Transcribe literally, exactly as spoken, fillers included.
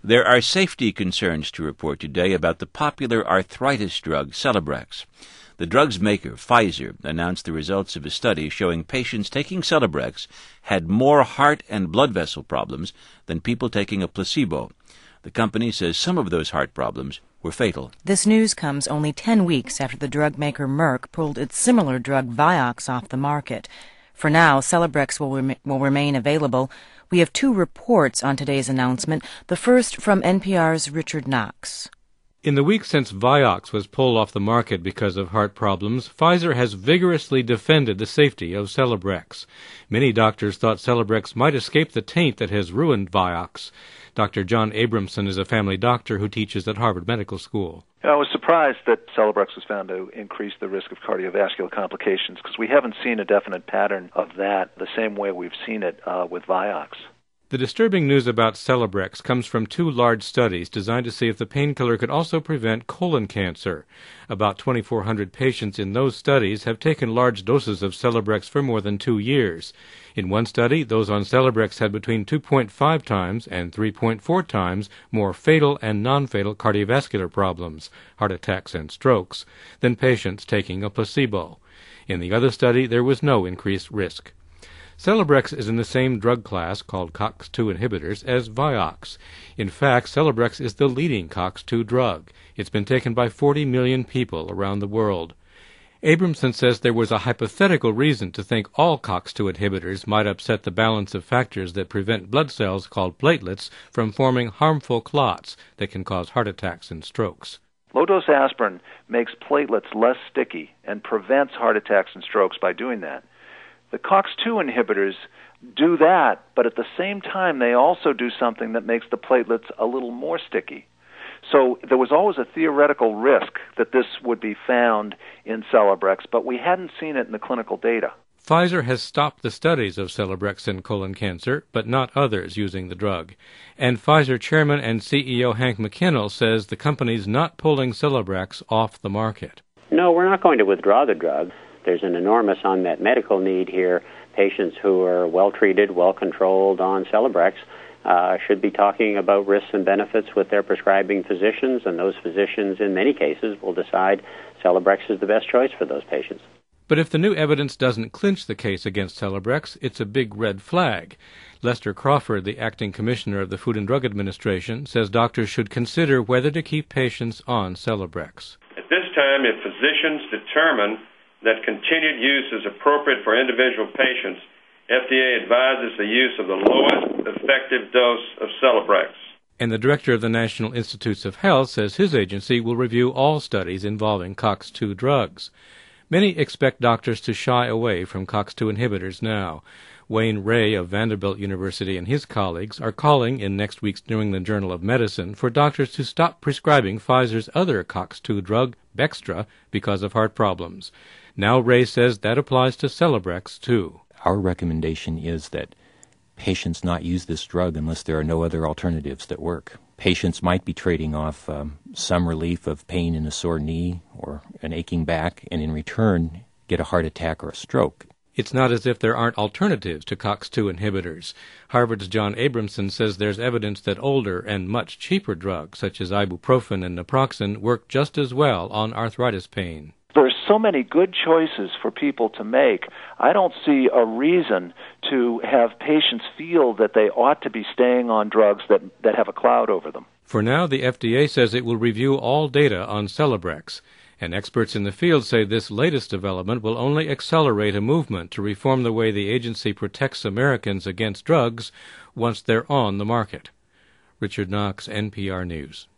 There are safety concerns to report today about the popular arthritis drug Celebrex. The drug's maker, Pfizer, announced the results of a study showing patients taking Celebrex had more heart and blood vessel problems than people taking a placebo. The company says some of those heart problems were fatal. This news comes only ten weeks after the drug maker Merck pulled its similar drug Vioxx off the market. For now, Celebrex will, rem- will remain available. We have two reports on today's announcement, the first from N P R's Richard Knox. In the week since Vioxx was pulled off the market because of heart problems, Pfizer has vigorously defended the safety of Celebrex. Many doctors thought Celebrex might escape the taint that has ruined Vioxx. Doctor John Abramson is a family doctor who teaches at Harvard Medical School. I was surprised that Celebrex was found to increase the risk of cardiovascular complications because we haven't seen a definite pattern of that the same way we've seen it uh, with Vioxx. The disturbing news about Celebrex comes from two large studies designed to see if the painkiller could also prevent colon cancer. About twenty-four hundred patients in those studies have taken large doses of Celebrex for more than two years. In one study, those on Celebrex had between two point five times and three point four times more fatal and non-fatal cardiovascular problems, heart attacks and strokes, than patients taking a placebo. In the other study, there was no increased risk. Celebrex is in the same drug class, called COX two inhibitors, as Vioxx. In fact, Celebrex is the leading COX two drug. It's been taken by forty million people around the world. Abramson says there was a hypothetical reason to think all COX two inhibitors might upset the balance of factors that prevent blood cells, called platelets, from forming harmful clots that can cause heart attacks and strokes. Low-dose aspirin makes platelets less sticky and prevents heart attacks and strokes by doing that. The COX two inhibitors do that, but at the same time they also do something that makes the platelets a little more sticky. So there was always a theoretical risk that this would be found in Celebrex, but we hadn't seen it in the clinical data. Pfizer has stopped the studies of Celebrex in colon cancer, but not others using the drug. And Pfizer chairman and C E O Hank McKinnell says the company's not pulling Celebrex off the market. No, we're not going to withdraw the drug. There's an enormous unmet medical need here. Patients who are well-treated, well-controlled on Celebrex uh, should be talking about risks and benefits with their prescribing physicians, and those physicians, in many cases, will decide Celebrex is the best choice for those patients. But if the new evidence doesn't clinch the case against Celebrex, it's a big red flag. Lester Crawford, the acting commissioner of the Food and Drug Administration, says doctors should consider whether to keep patients on Celebrex. At this time, if physicians determine that continued use is appropriate for individual patients, F D A advises the use of the lowest effective dose of Celebrex. And the director of the National Institutes of Health says his agency will review all studies involving COX two drugs. Many expect doctors to shy away from COX two inhibitors now. Wayne Ray of Vanderbilt University and his colleagues are calling in next week's New England Journal of Medicine for doctors to stop prescribing Pfizer's other COX two drug, Bextra, because of heart problems. Now Ray says that applies to Celebrex, too. Our recommendation is that patients not use this drug unless there are no other alternatives that work. Patients might be trading off um, some relief of pain in a sore knee or an aching back, and in return get a heart attack or a stroke. It's not as if there aren't alternatives to COX two inhibitors. Harvard's John Abramson says there's evidence that older and much cheaper drugs, such as ibuprofen and naproxen, work just as well on arthritis pain. There are so many good choices for people to make. I don't see a reason to have patients feel that they ought to be staying on drugs that, that have a cloud over them. For now, the F D A says it will review all data on Celebrex, and experts in the field say this latest development will only accelerate a movement to reform the way the agency protects Americans against drugs once they're on the market. Richard Knox, N P R News.